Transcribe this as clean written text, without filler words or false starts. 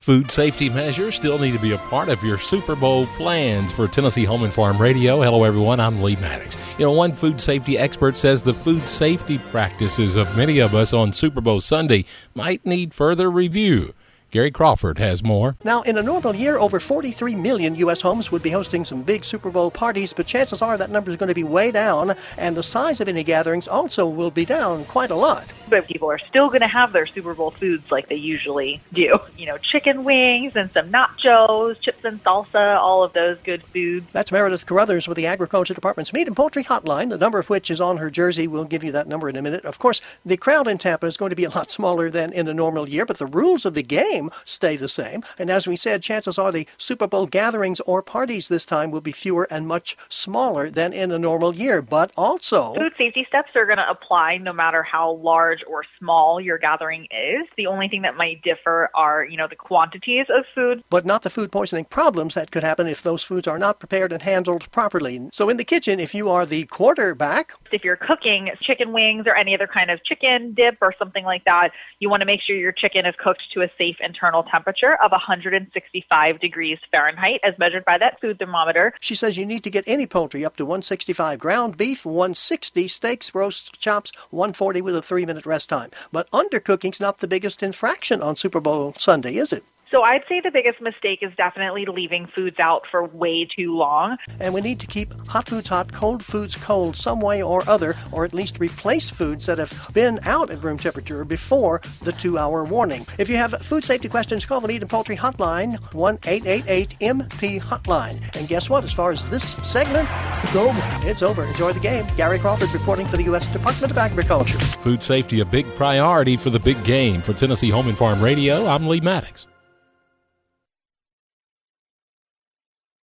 Food safety measures still need to be a part of your Super Bowl plans. For Tennessee Home and Farm Radio, hello everyone, I'm Lee Maddox. One food safety expert says the food safety practices of many of us on Super Bowl Sunday might need further review. Gary Crawford has more. Now, in a normal year, over 43 million U.S. homes would be hosting some big Super Bowl parties, but chances are that number is going to be way down, and the size of any gatherings also will be down quite a lot. But people are still going to have their Super Bowl foods like they usually do. Chicken wings and some nachos, chips and salsa, all of those good foods. That's Meredith Carruthers with the Agriculture Department's Meat and Poultry Hotline, the number of which is on her jersey. We'll give you that number in a minute. Of course, the crowd in Tampa is going to be a lot smaller than in a normal year, but the rules of the game stay the same. And as we said, chances are the Super Bowl gatherings or parties this time will be fewer and much smaller than in a normal year. But also, food safety steps are going to apply no matter how large or small your gathering is. The only thing that might differ are, the quantities of food. But not the food poisoning problems that could happen if those foods are not prepared and handled properly. So in the kitchen, if you are the quarterback, if you're cooking chicken wings or any other kind of chicken dip or something like that, you want to make sure your chicken is cooked to a safe internal temperature of 165 degrees Fahrenheit as measured by that food thermometer. She says you need to get any poultry up to 165, ground beef 160, steaks, roast chops 140 with a 3-minute rest time. But undercooking's not the biggest infraction on Super Bowl Sunday, is it? So I'd say the biggest mistake is definitely leaving foods out for way too long. And we need to keep hot foods hot, cold foods cold some way or other, or at least replace foods that have been out at room temperature before the 2-hour warning. If you have food safety questions, call the Meat and Poultry Hotline, 1-888-MP-HOTLINE. And guess what? As far as this segment, it's over. Enjoy the game. Gary Crawford reporting for the U.S. Department of Agriculture. Food safety a big priority for the big game. For Tennessee Home and Farm Radio, I'm Lee Maddox.